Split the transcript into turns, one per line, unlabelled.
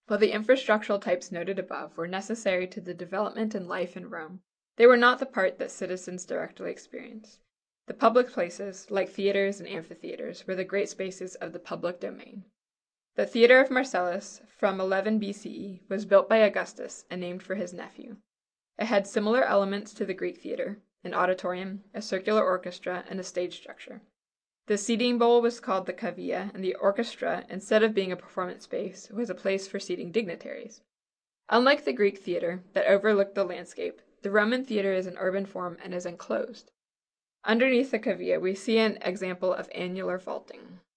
While the infrastructural types noted above were necessary to the development and life in Rome, they were not the part that citizens directly experienced. The public places, like theaters and amphitheaters, were the great spaces of the public domain. The theater of Marcellus, from 11 BCE, was built by Augustus and named for his nephew. It had similar elements to the Greek theater: an auditorium, a circular orchestra, and a stage structure. The seating bowl was called the cavea, and the orchestra, instead of being a performance space, was a place for seating dignitaries. Unlike the Greek theater, that overlooked the landscape, the Roman theater is an urban form and is enclosed. Underneath the cavea we see an example of annular vaulting.